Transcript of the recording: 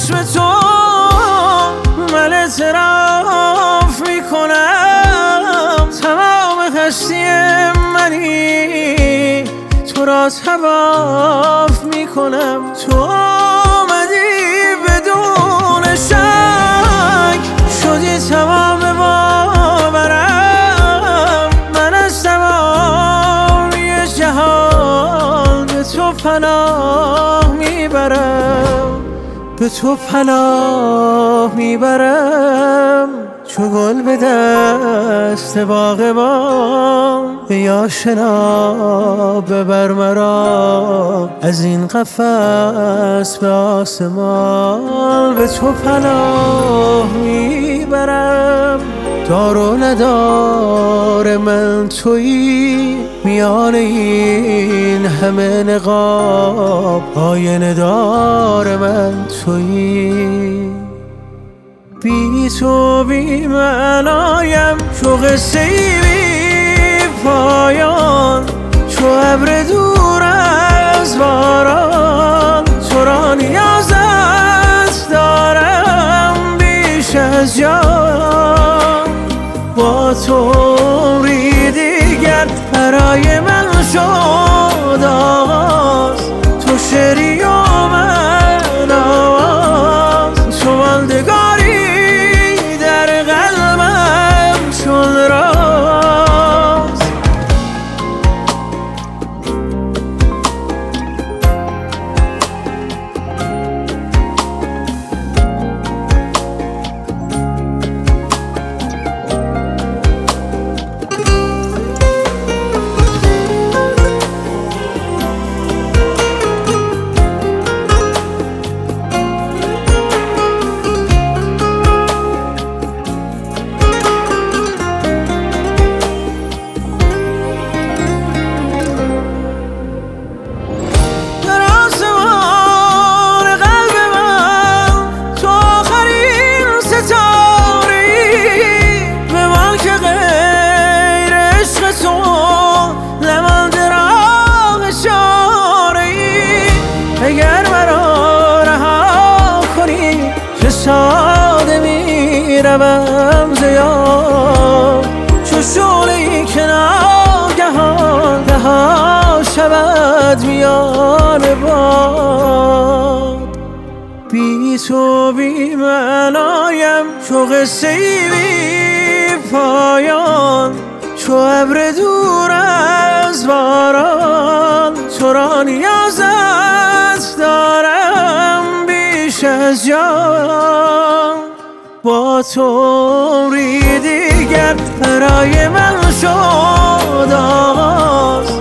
چشم تو من اعتراف میکنم تمام هستی منی تو را طواف میکنم. تو آمدی بدون شک شدی تمام باورم. من از تمامی جهان به تو پناه میبرم، به تو پناه میبرم. چو گل به دست باغبان ای آشنا ببر مرا از این قفس به آسمان. به تو پناه میبرم، دار و ندار من تویی، میان این همه نقاب آینه دار من تویی. بی تو بی معنایم چو قصه‌ای بی پایان، چو ابر دور از باران. تو را نیازت دارم بیش از جان، با تو عمری دیگر برای من شد آغاز. تو شعری و من آواز، تو ماندگاری در قلبم چون راز. اگر مرا رها کنی چه ساده می روم ز یاد، چو شعله‌ای که ناگهان رها شود میان باد. بی تو بی معنایم چو قصه‌ای بی پایان، چو ابر دور از باران. تو را نیازت دارم بیش از جان، با تو عمری دیگر برای من شد آغاز.